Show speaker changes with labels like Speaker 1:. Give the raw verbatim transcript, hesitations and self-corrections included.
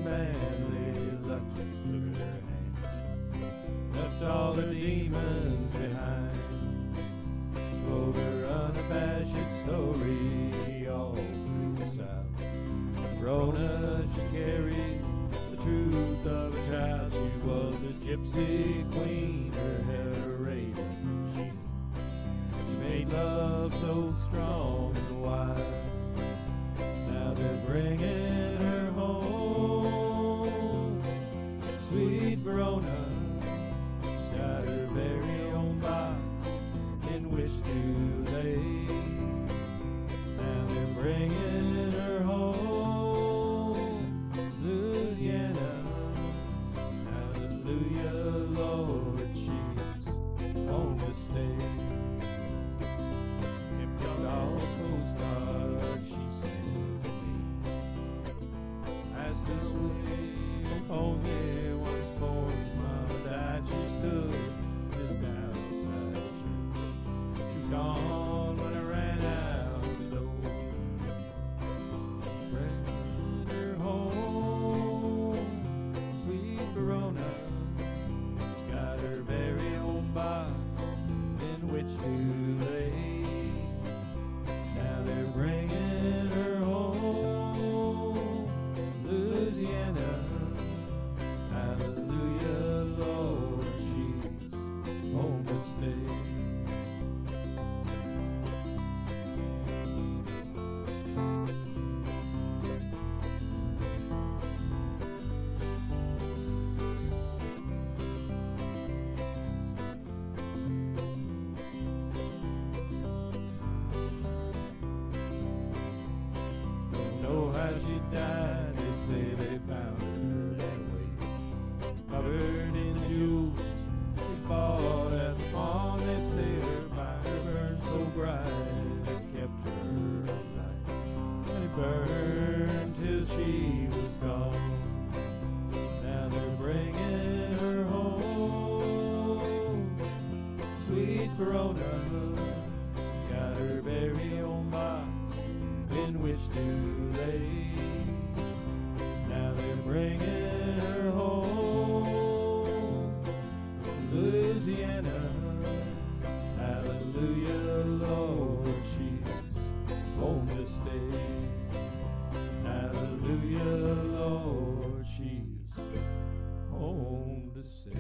Speaker 1: manly luxury took her hand, left all her demons behind, told her unabashed story all through the South. Rona, she carried the truth of a child. She was the gypsy queen, her hair a raven sheen. She made love so strong and wild. Now they're bringing her home. Sweet Verona, she's got her very own box in which to lay. Now they're bringing her home, Louisiana. Hallelujah, Lord, she's home to stay. Kept a doll postcard she sent to me. Passed this way, only once born. Mama died, she stood just outside the church. She was gone when I ran out the door. Bring her home, sweet Verona. Got her very own box in which to lay. Now they're bringing her home, Louisiana. Hallelujah, Lord, she's home to stay. Know how she died, they say they found her that way, covered in jewels she bought at the pawn. They say her fire burned so bright it kept her alive, and it burned till she was gone. Now they're bringing her home, sweet Verona. Got her very own box in which to lay. Now they're bringing her home, Louisiana. Hallelujah, Lord, she's home to stay. Hallelujah, Lord, she's home to stay.